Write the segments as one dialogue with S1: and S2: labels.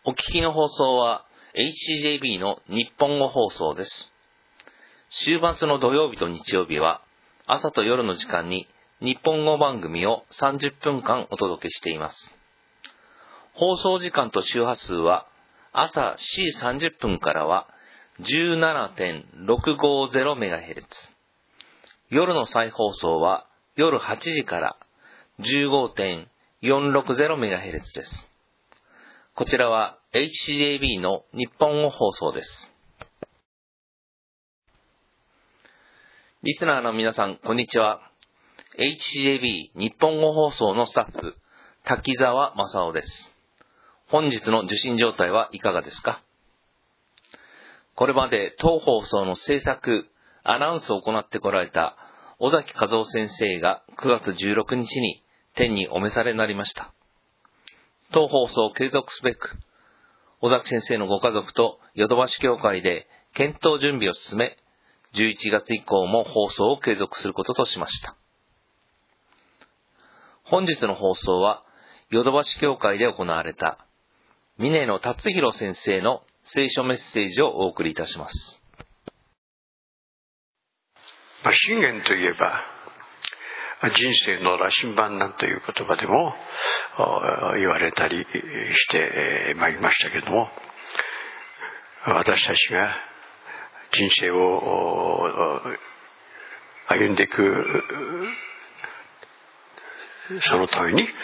S1: お聞きの放送は HCJB の日本語放送です。週末の土曜日と日曜日は朝と夜の時間に日本語番組を30分間お届けしています。放送時間と周波数は朝 C30 分からは 17.650MHz、夜の再放送は夜8時から 15.460MHz です。こちらは HCJB の日本語放送です。リスナーの皆さん、こんにちは。HCJB 日本語放送のスタッフ、滝沢正夫です。本日の受信状態はいかがですか？これまで当放送の制作、アナウンスを行ってこられた尾崎和夫先生が9月16日に天にお召されになりました。当放送を継続すべく、尾崎先生のご家族とヨドバシ協会で検討準備を進め、11月以降も放送を継続することとしました。本日の放送は、ヨドバシ協会で行われた、峰野達弘先生の聖書メッセージをお送りいたします。
S2: 信玄といえば、人生の羅針盤なんという言葉でも言われたりしてまいりましたけれども、私たちが人生を歩んでいくそのために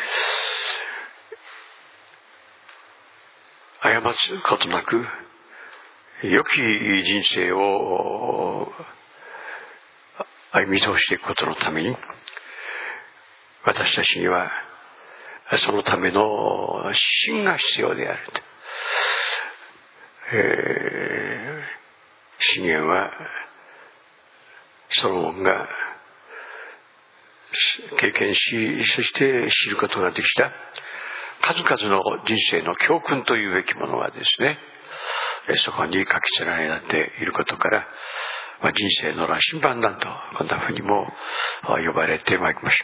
S2: 過つことなく良き人生を歩み通していくことのために、私たちにはそのための芯が必要であると。信玄はソロモンが経験し、そして知ることができた数々の人生の教訓というべきものがですね、そこに書き連ねられていることから、人生の羅針盤だと、こんなふうにも呼ばれてまいりました。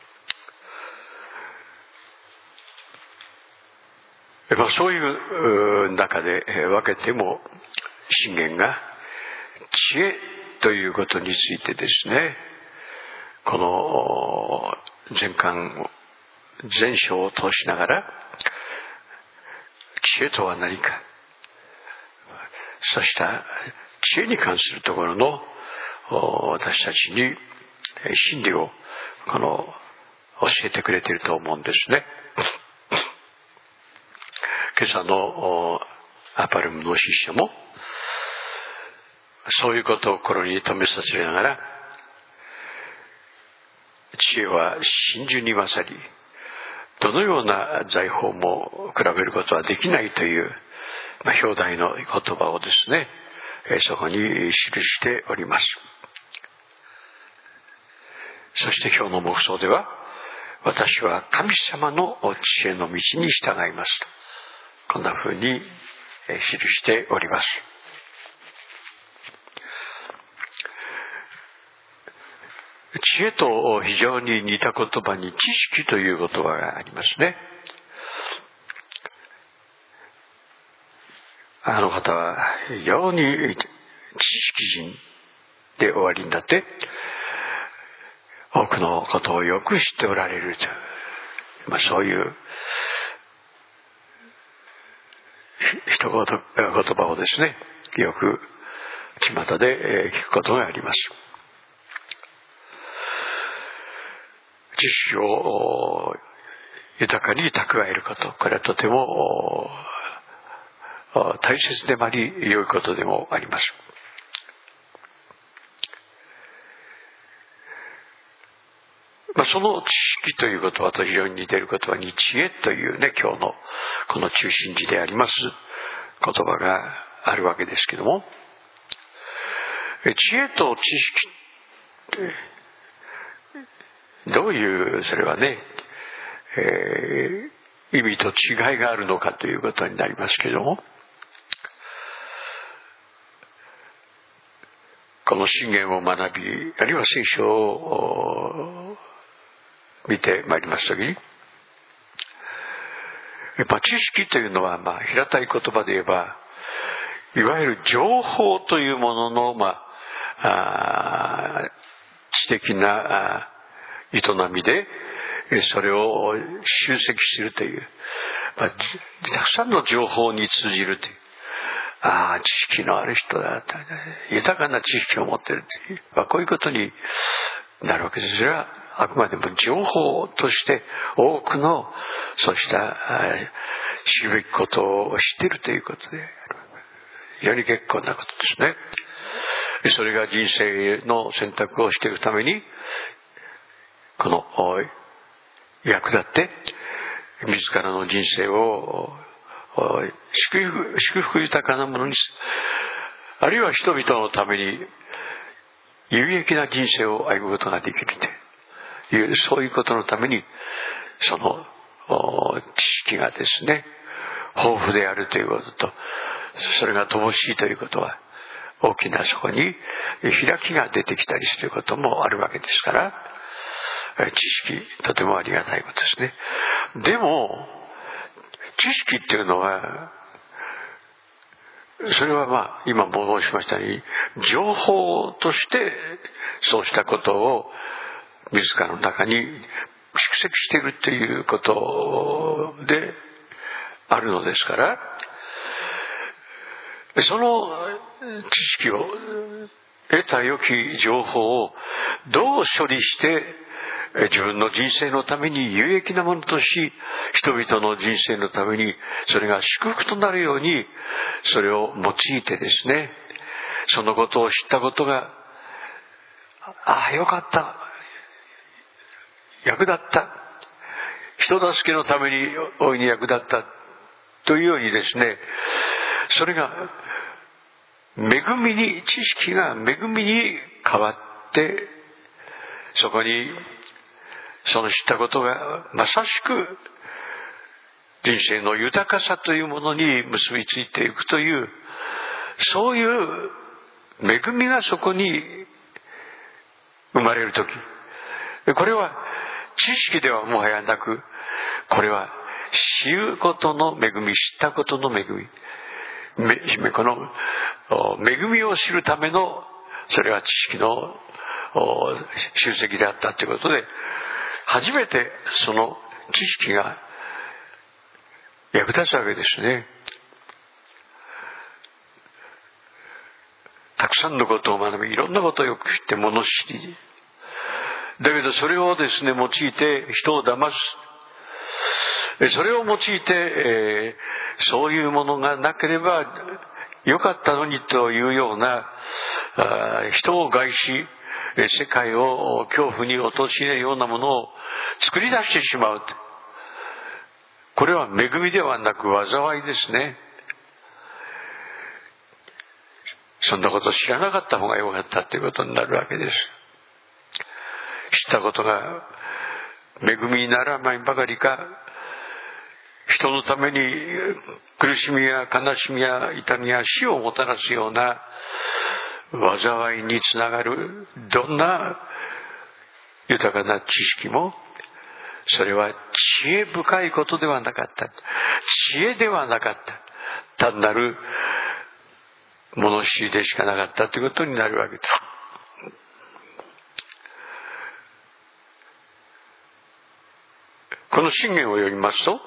S2: そういう中で分けても、信玄が知恵ということについてですね、この全章を通しながら、知恵とは何か、そうした知恵に関するところの私たちに真理を教えてくれていると思うんですね。今朝のアパルムの司書もそういうことを心に留めさせながら、知恵は真珠に勝り、どのような財宝も比べることはできないという、表題の言葉をですね、そこに記しております。そして今日の黙想では、私は神様の知恵の道に従いますと、こんなふうに記しております。知恵と非常に似た言葉に知識という言葉がありますね。あの方は非常に知識人で終わりになって、多くのことをよく知っておられるという、そういう言葉をですね、よく巷で聞くことがあります。知識を豊かに蓄えること、これはとても大切でもあり、良いことでもあります。その知識ということは非常に似ていることは、知恵というね、今日のこの中心字であります言葉があるわけですけども、知恵と知識ってどういうそれはね、意味と違いがあるのかということになりますけれども、この信玄を学び、あるいは聖書を見てまいりますときに、 やっぱ知識というのは、平たい言葉で言えば、いわゆる情報というものの、知的な営みで、それを集積するという、たくさんの情報に通じるという、知識のある人だ、豊かな知識を持っているという、こういうことになるわけです。それはあくまでも情報として多くのそうした知るべきことを知っているということで、非常に結構なことですね。それが人生の選択をしていくために、この役立って自らの人生を祝福豊かなものにする、あるいは人々のために有益な人生を歩むことができるという、そういうことのためにその知識がですね、豊富であるということと、それが乏しいということは、大きなそこに開きが出てきたりすることもあるわけですから、知識とてもありがたいことですね。でも知識っていうのは、それは今申しましたように、情報としてそうしたことを自らの中に蓄積しているということであるのですから、その知識を得た良き情報をどう処理して自分の人生のために有益なものとし、人々の人生のためにそれが祝福となるように、それを用いてですね、そのことを知ったことが、よかった、役立った、人助けのために大いに役立ったというようにですね、それが恵みに、知識が恵みに変わって、そこにその知ったことがまさしく人生の豊かさというものに結びついていくという、そういう恵みがそこに生まれるとき、これは知識ではもはやなく、これは知ることの恵み、知ったことの恵み、この恵みを知るための、それは知識の集積であったということで、初めてその知識が役立つわけですね。たくさんのことを学び、いろんなことをよく知って物知りだけど、それをですね用いて人を騙す、それを用いて、そういうものがなければよかったのにというような人を害し、世界を恐怖に陥れるようなものを作り出してしまう。これは恵みではなく災いですね。そんなこと知らなかった方がよかったということになるわけです。知ったことが恵みにならないばかりか、人のために苦しみや悲しみや痛みや死をもたらすような災いにつながる、どんな豊かな知識も、それは知恵深いことではなかった、知恵ではなかった、単なる物知りでしかなかったということになるわけです。この箴言を読みますと、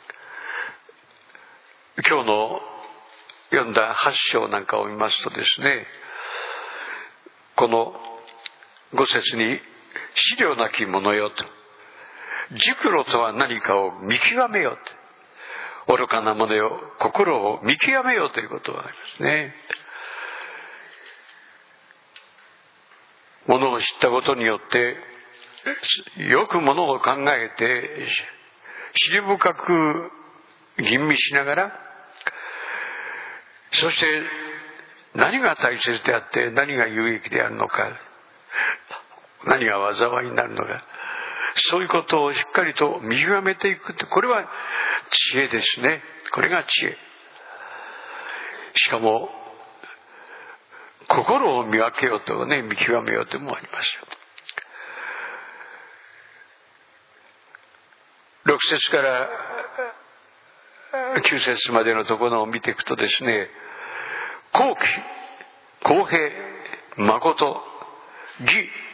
S2: 今日の読んだ8章なんかを見ますとですね、この5節に、思慮なき者よと、熟慮とは何かを見極めよと、愚かな者よ、心を見極めよということがありますね。ものを知ったことによってよくものを考えて、思慮深く吟味しながら、そして何が大切であって何が有益であるのか、何が災いになるのか、そういうことをしっかりと見極めていくって、これは知恵ですね。これが知恵。しかも心を見分けようとね、見極めようともあります。6節から 9節までのところを見ていくとですね、公義、公平、誠、義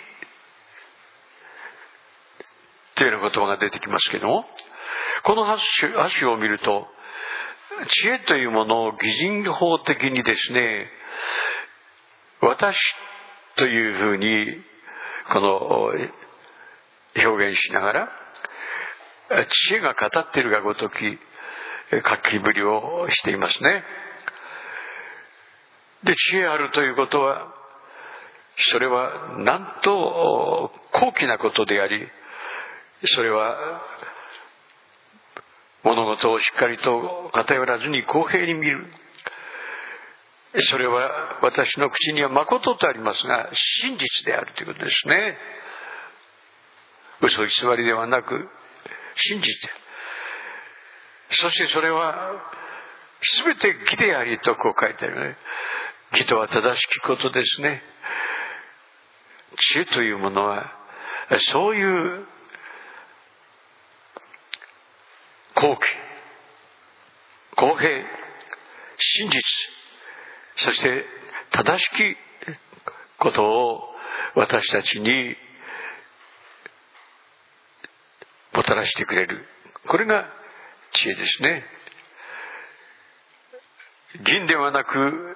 S2: というような言葉が出てきますけども、この8種を見ると、知恵というものを擬人法的にですね、私というふうにこの表現しながら、知恵が語っているがごとき書きぶりをしていますね。で、知恵あるということは、それはなんと高貴なことであり、それは物事をしっかりと偏らずに公平に見る。それは私の口には誠とありますが、真実であるということですね。嘘偽りではなく真実である。そしてそれは全て義でありとこう書いてあるね。義とは正しきことですね。知恵というものはそういう公義、公平、真実、そして正しきことを私たちにもたらしてくれる。これが知恵ですね。銀ではなく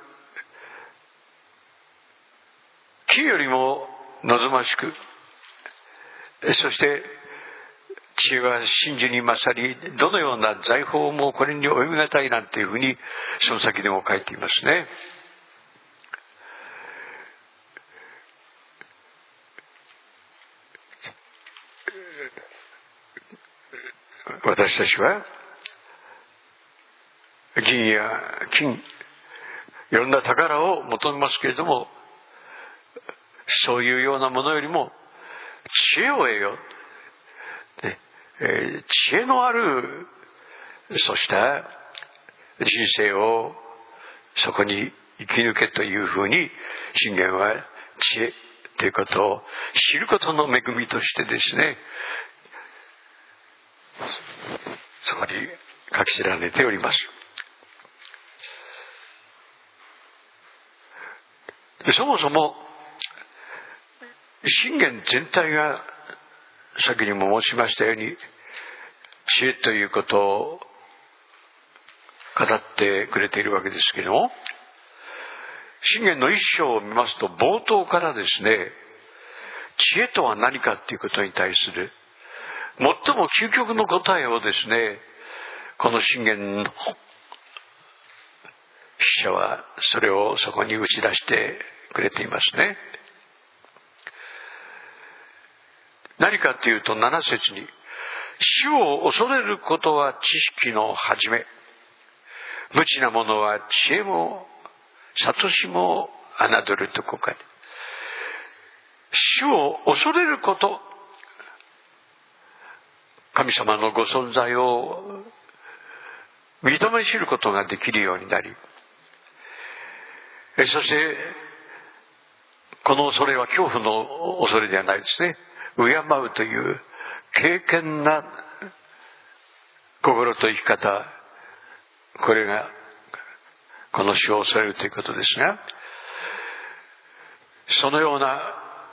S2: 木よりも望ましく、そして知恵は真珠に勝り、どのような財宝もこれに及びがたいなんていうふうにその先でも書いていますね。私たちは銀や金、いろんな宝を求めますけれども、そういうようなものよりも知恵を得よう、知恵のあるそうした人生をそこに生き抜けというふうに信玄は知恵ということを知ることの恵みとしてですね、そこに書き連ねております。そもそも信玄全体が先にも申しましたように知恵ということを語ってくれているわけですけれども、信玄の一章を見ますと冒頭からですね、知恵とは何かということに対する最も究極の答えをですね、この信玄の筆者はそれをそこに打ち出してくれていますね。何かというと7節に、主を恐れることは知識の始め、無知なものは知恵も悟しも侮るとこう書いて、主を恐れること、神様のご存在を認め知ることができるようになり、そしてこの恐れは恐怖の恐れではないですね。敬うという敬虔な心と生き方、これがこの主を恐れるということですが、そのような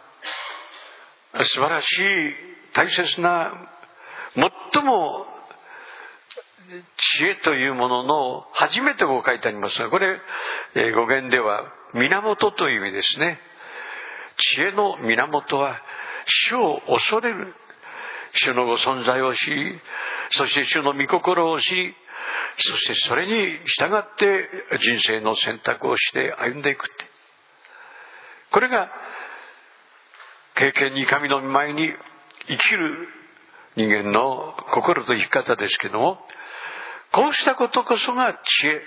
S2: 素晴らしい大切な最も知恵というものの初めてを書いてありますが、これ語源では源という意味ですね。知恵の源は主を恐れる、主のご存在を知り、そして主の御心を知り、そしてそれに従って人生の選択をして歩んでいくって、これが敬虔に神の御前に生きる人間の心と生き方ですけども、こうしたことこそが知恵。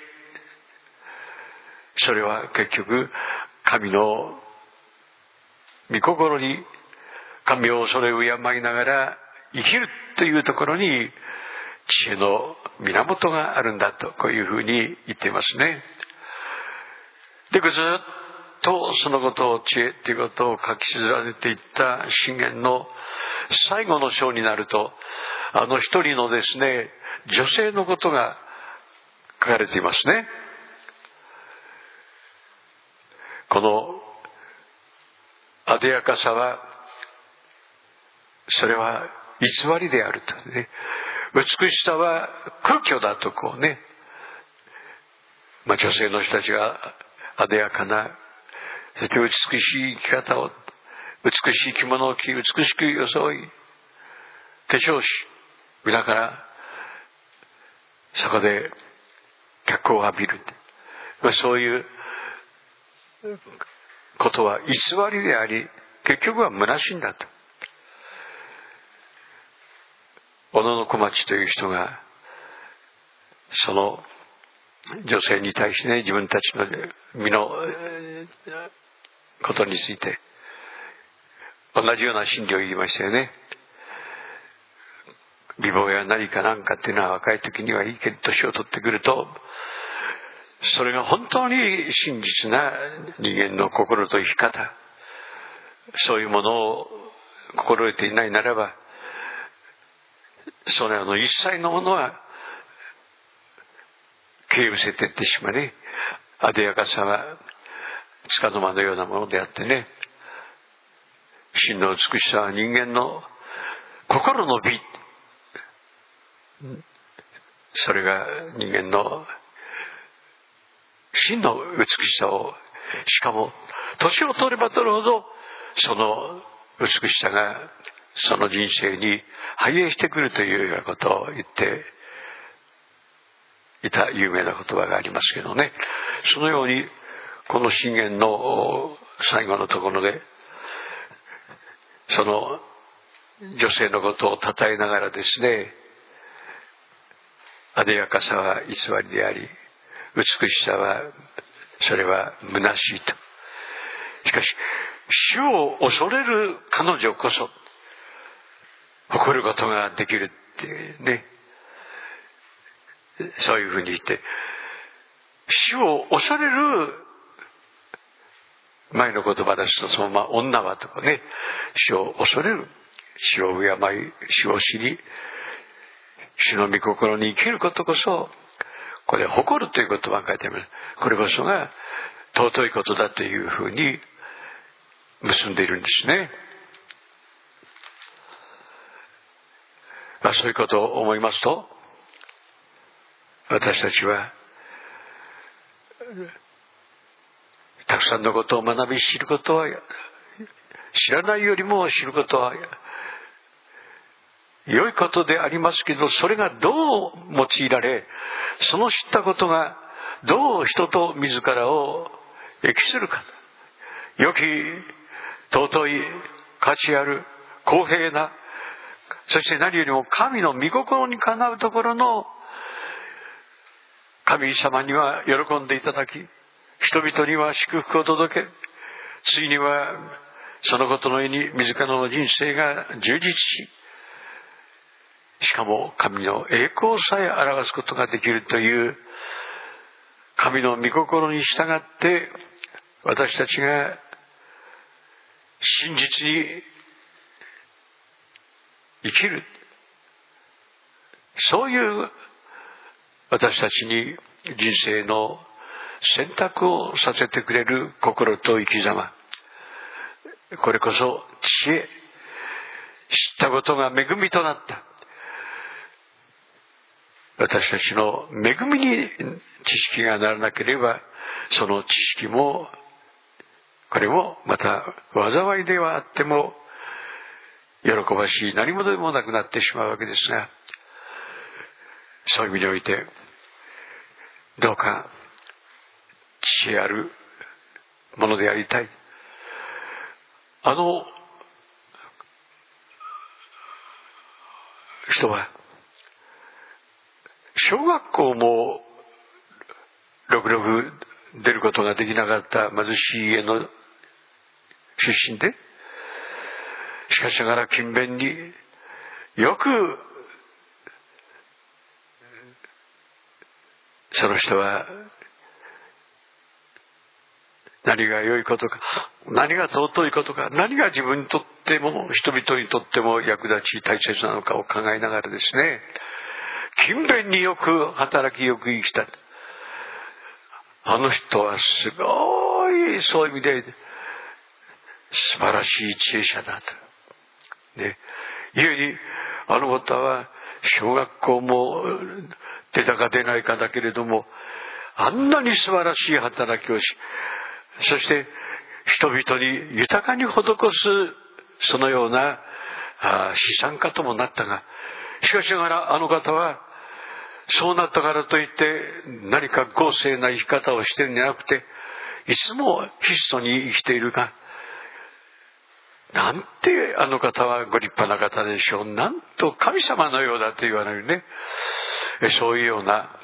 S2: それは結局神の御心に、神を恐れ敬いながら生きるというところに知恵の源があるんだと、こういうふうに言っていますね。で、ずっとそのことを、知恵ということを書き連ねていった信玄の最後の章になると、一人のですね、女性のことが書かれていますね。このあでやかさは、それは偽りであるとね。美しさは空虚だとこうね、女性の人たちがあでやかな、そして美しい生き方を、美しい着物を着、美しく装い、化粧し、皆からそこで脚光を浴びる。そういうことは偽りであり、結局は虚しいんだと。小野小町という人がその女性に対してね、自分たちの身のことについて同じような真理を言いましたよね。美貌や何かなんかっていうのは若い時にはいいけど、年を取ってくるとそれが本当に真実な人間の心と生き方、そういうものを心得ていないならば、そのような一切のものは消え失せていってしまうね。あでやかさは束の間のようなものであってね、真の美しさは人間の心の美、それが人間の真の美しさを、しかも年を取れば取るほどその美しさがその人生に反映してくるというようなことを言っていた有名な言葉がありますけどね。そのようにこの箴言の最後のところでその女性のことを称えながらですね、あでやかさは偽りであり、美しさはそれは虚しいと。しかし主を恐れる彼女こそ誇ることができるっていうね、そういうふうに言って、主を恐れる、前の言葉ですとそのまま女はとかね、主を恐れる、主を敬い、主を知り、主の御心に生きることこそ、これ誇るという言葉が書いてあります。これこそが尊いことだというふうに結んでいるんですね。そういうことを思いますと、私たちはたくさんのことを学び知ることは、知らないよりも知ることは良いことでありますけど、それがどう用いられ、その知ったことがどう人と自らを益するか、良き尊い価値ある公平な、そして何よりも神の御心にかなうところの、神様には喜んでいただき、人々には祝福を届け、ついにはそのことの上に自らの人生が充実し、しかも神の栄光さえ表すことができるという神の御心に従って私たちが真実に生きる、そういう私たちに人生の選択をさせてくれる心と生き様、これこそ知恵、知ったことが恵みとなった私たちの恵みに知識がならなければ、その知識もこれもまた災いではあっても喜ばしい何者でもなくなってしまうわけですが、そういう意味においてどうか知恵あるものでありたい。人は小学校もろくろく出ることができなかった貧しい家の出身で、しかしながら勤勉によくその人は何が良いことか、何が尊いことか、何が自分にとっても人々にとっても役立ち大切なのかを考えながらですね、勤勉によく働きよく生きた。 あの人はすごい、そういう意味で素晴らしい知恵者だと。で、故にあの方は小学校も出たか出ないかだけれども、あんなに素晴らしい働きをし、そして人々に豊かに施すそのような資産家ともなったが、しかしながらあの方はそうなったからといって何か豪勢な生き方をしているんじゃなくて、いつも質素に生きているが、なんてあの方はご立派な方でしょう。なんと神様のようだと言われるね。そういうような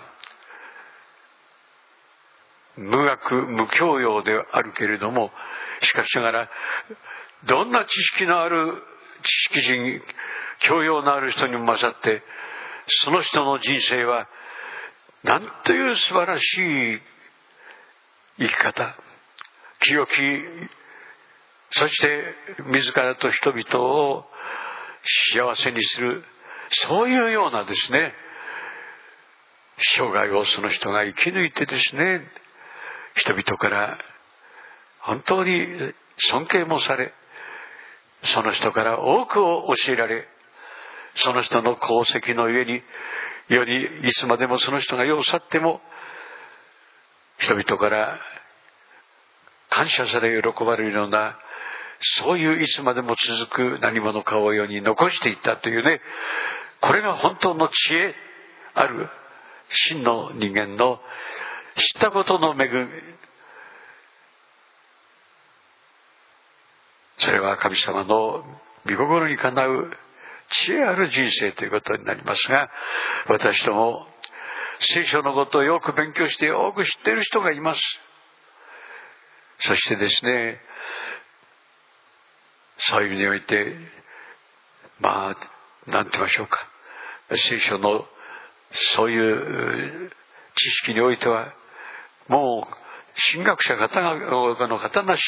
S2: 無学無教養であるけれども、しかしながらどんな知識のある知識人、教養のある人にも勝って、その人の人生はなんという素晴らしい生き方、清き、そして自らと人々を幸せにする、そういうようなですね、生涯をその人が生き抜いてですね、人々から本当に尊敬もされ、その人から多くを教えられ、その人の功績のゆえに、よりいつまでもその人が世を去っても人々から感謝され喜ばれるような、そういういつまでも続く何者かを世に残していったというね、これが本当の知恵ある真の人間の知ったことの恵み。それは神様の御心にかなう知恵ある人生ということになりますが、私ども聖書のことをよく勉強してよく知っている人がいます。そしてですね、そういう意味において、なんて言いましょうか、聖書のそういう知識においてはもう神学者の方なし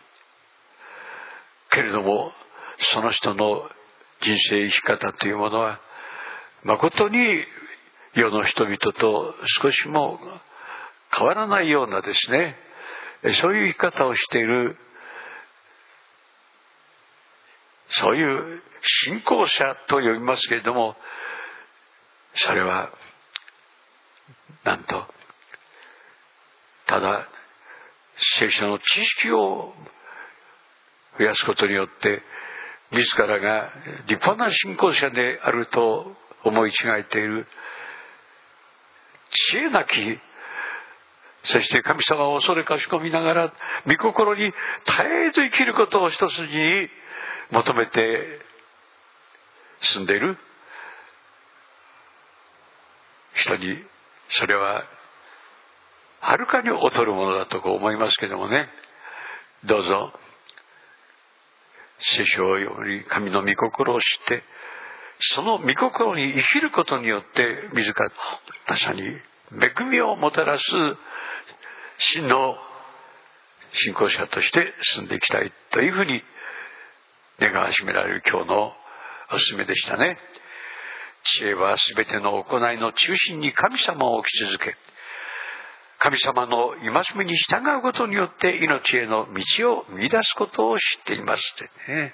S2: けれども、その人の人生生き方というものは誠に世の人々と少しも変わらないようなですね、そういう生き方をしている、そういう信仰者と呼びますけれども、それはなんとただ聖書の知識を増やすことによって自らが立派な信仰者であると思い違えている知恵なき、そして神様を恐れかしこみながら御心に絶えず生きることを一筋に求めて住んでいる人に、それははるかに劣るものだと思いますけどもね。どうぞ聖書を読み、神の御心を知って、その御心に生きることによって自ら他者に恵みをもたらす真の信仰者として進んでいきたいというふうに願わしめられる今日のお勧めでしたね。知恵はすべての行いの中心に神様を置き続け、神様の戒めに従うことによって命への道を見出すことを知っていますってね。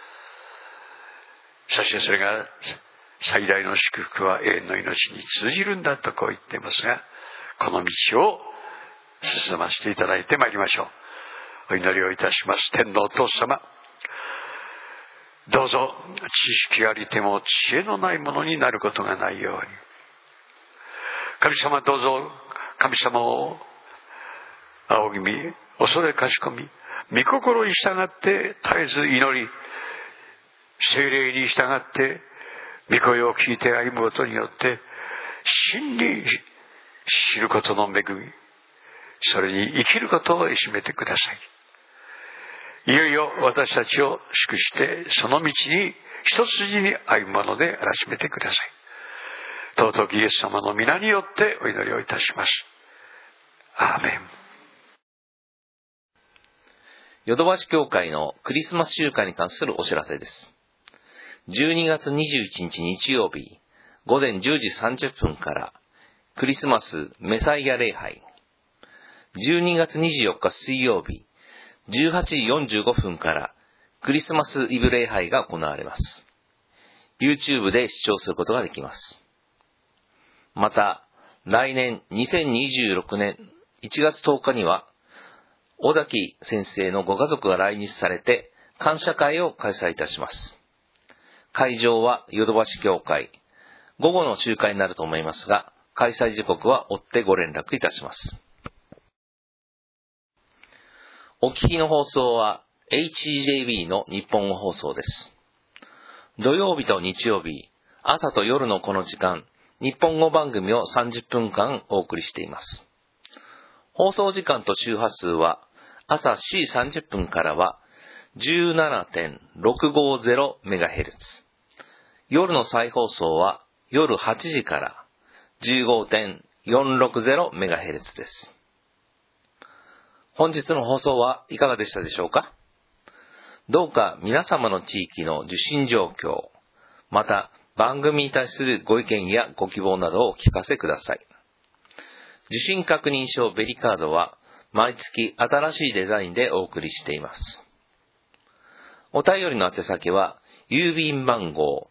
S2: そしてそれが最大の祝福は永遠の命に通じるんだとこう言っていますが、この道を進ませていただいてまいりましょう。お祈りをいたします。天のお父様、どうぞ知識ありても知恵のないものになることがないように、神様どうぞ神様を仰ぎ見、恐れかしこみ、御心に従って絶えず祈り、聖霊に従って御声を聞いて歩むことによって真に知ることの恵み、それに生きることを示めてください。いよいよ私たちを祝してその道に一筋に歩むものであらしめてください。尊きイエス様の皆によってお祈りをいたします。アーメン。
S1: ヨドバシ教会のクリスマス集会に関するお知らせです。12月21日日曜日午前10時30分からクリスマスメサイア礼拝。 12月24日水曜日、18時45分からクリスマスイブ礼拝が行われます。YouTube で視聴することができます。また、来年2026年1月10日には、小崎先生のご家族が来日されて感謝会を開催いたします。会場はヨドバシ教会。午後の集会になると思いますが、開催時刻は追ってご連絡いたします。お聞きの放送は HCJB の日本語放送です。土曜日と日曜日、朝と夜のこの時間、日本語番組を30分間お送りしています。放送時間と周波数は、朝7時30分からは 17.650MHz。夜の再放送は夜8時から 15.460MHz です。本日の放送はいかがでしたでしょうか？どうか皆様の地域の受信状況、また番組に対するご意見やご希望などをお聞かせください。受信確認証ベリカードは毎月新しいデザインでお送りしています。お便りの宛先は郵便番号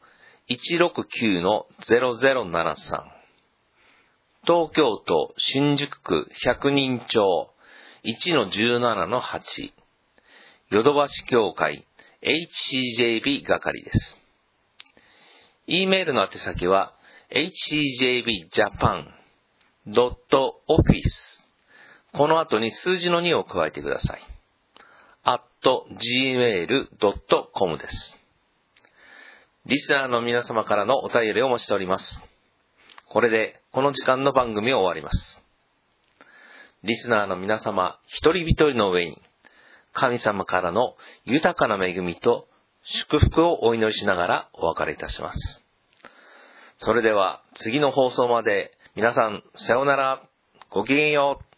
S1: 169-0073 東京都新宿区百人町 1-17-8 ヨドバシ教会 HCJB 係です。E メールの宛先は hcjbjapan.office この後に数字の2を加えてください。@gmail.com です。リスナーの皆様からのお便りをお待ちしております。これでこの時間の番組を終わります。リスナーの皆様一人一人の上に神様からの豊かな恵みと祝福をお祈りしながらお別れいたします。それでは次の放送まで皆さんさようなら、ごきげんよう。